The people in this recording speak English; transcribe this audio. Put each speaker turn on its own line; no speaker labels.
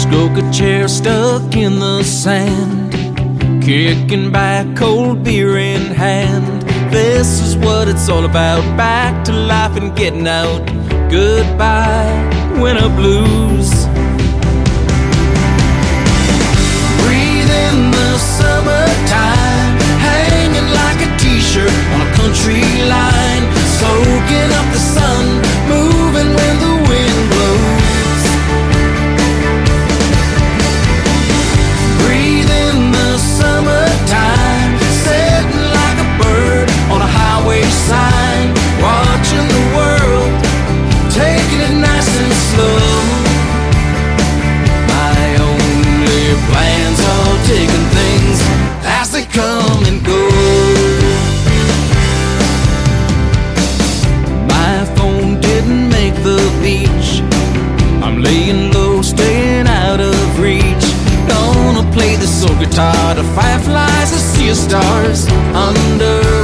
Skoka chair stuck in the sand, kicking back, cold beer in hand. This is what it's all about, back to life and getting out. Goodbye, winter blues. Breathe in the summertime, hanging like a t-shirt on a country line, soaking up the sun, moving when the wind blows. Breathe in the summertime, sitting like a bird on a highway sign, watching the world, taking it nice and slow. My only plans are taking things as they come and go. My phone didn't make the beach, I'm laying low, staying out of reach. Gonna play the soul guitar to fireflies, a sea of stars under